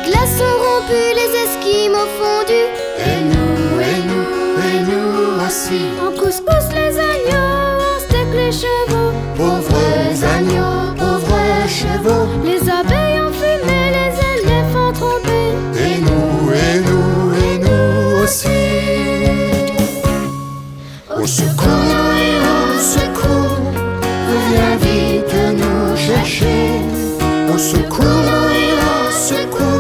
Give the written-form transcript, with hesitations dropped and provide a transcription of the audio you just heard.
glaçons rompus, les esquimaux fondus. Et nous aussi. En couscous les agneaux, en steak les chevaux. Pauvres agneaux, pauvres chevaux. Les abeilles enfumées, les éléphants trompés. Et nous aussi. Au secours, au secours, reviens vite nous chercher. Au secours,